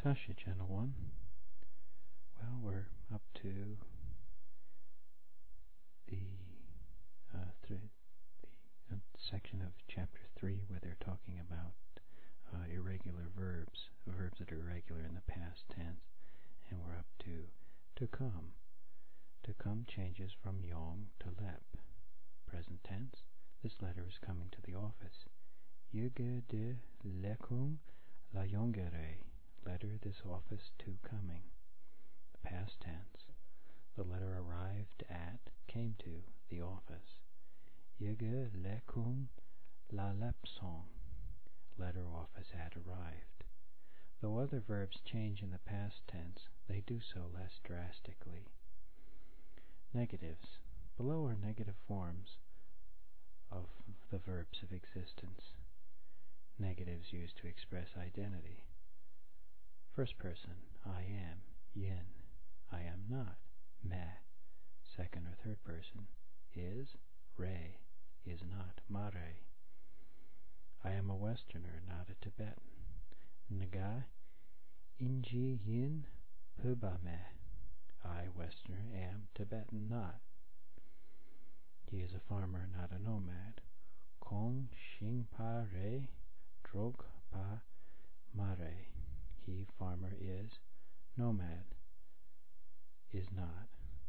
Tasha, Channel 1. Well, we're up to the section of Chapter 3 where they're talking about irregular verbs, verbs that are irregular in the past tense, and we're up to come. To come changes from yong to lep. Present tense, this letter is coming to the office. Yge de lekung la yongere. Letter this office to coming. The past tense, the letter arrived at, came to, the office. Yge lekung la lepsong. Letter office had arrived. Though other verbs change in the past tense, they do so less drastically. Negatives. Below are negative forms of the verbs of existence. Negatives used to express identity. First person, I am, yin. I am not, me. Second or third person, is, re. Is not, mare. I am a Westerner, not a Tibetan. Nga, inji yin, pubame. I, Westerner, am Tibetan, not. He is a farmer, not a nomad. Kong shing pa re, drog pa mare. He, farmer, is. Nomad, is not.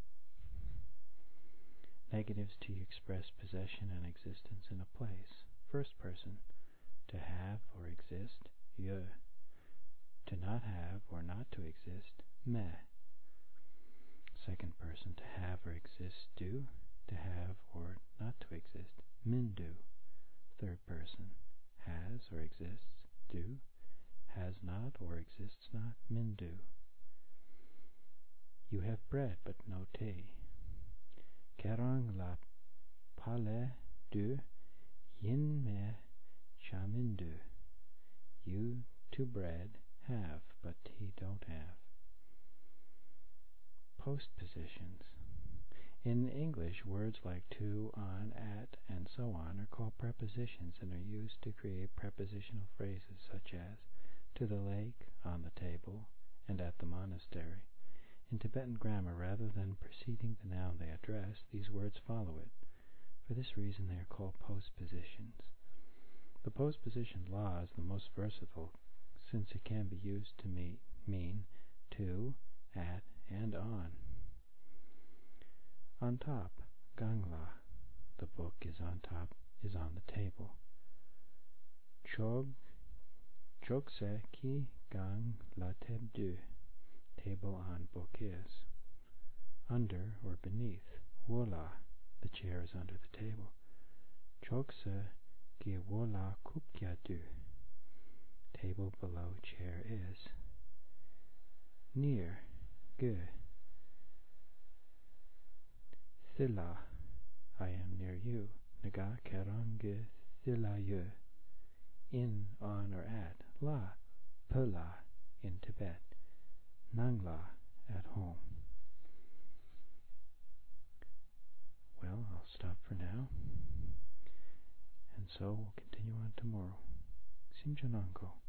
Negatives to express possession and existence in a place. First person, to have or exist, ye. To not have or not to exist, me. Second person, to have or exist, do. To have or not to exist, min do. Third person, has or exists, do. Has not or exists not, min do. You have bread but no tea. Kerang la pale du, yin me chamindu. You to bread have, but tea don't have. Postpositions. In English, words like to, on, at, and so on are called prepositions and are used to create prepositional phrases such as to the lake, on the table, and at the monastery. In Tibetan grammar, rather than preceding the noun they address, these words follow it. For this reason they are called postpositions. The postposition la is the most versatile, since it can be used to mean to, at, and on. On top, gangla. The book is on top, is on the table. Chokse ki gang la tebdu. Table on book is. Under or beneath, wola. The chair is under the table. Chokse ki wola kupkyadu. Table below chair is. Near, ge. Thila, I am near you. Naga kerang ge thila yu. In, on, or at. La, pula, in Tibet. Nangla, at home. Well, I'll stop for now, and so we'll continue on tomorrow. Simjananko.